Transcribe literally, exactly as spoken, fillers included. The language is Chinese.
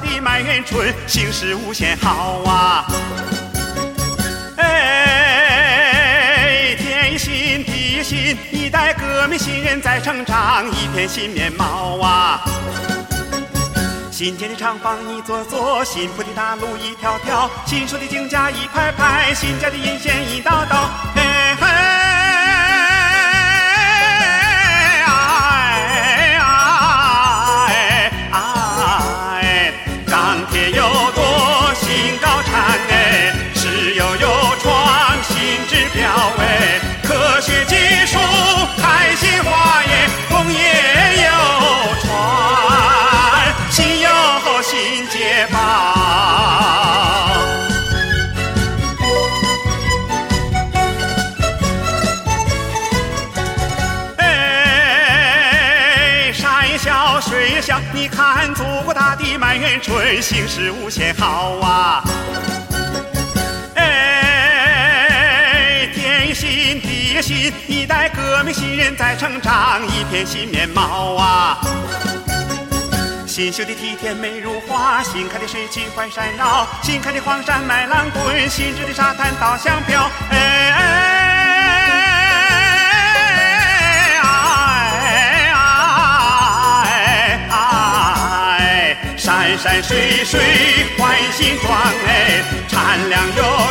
地满园春，形势无限好啊！哎，天心地心，一代革命新人在成长，一片新面貌啊！新建的厂房一座座，新铺的大路一条条，新设的井架一排排，新架的引线一道道。哎嘿，哎哎哎，钢铁有多新高产哎，石油有创新指标哎，科学技术开新花耶，工业有传，新有新解放。哎，山也小，水也小，你看祖国大地满园春，形势无限好啊！哎，天也新，地也新，一代革命新人在成长，一片新面貌啊！新修的梯田美如画，新开的水渠环山绕，新开的黄山麦浪滚，新织的沙滩稻香飘。哎哎哎哎哎，山山水水换新装哎，产粮有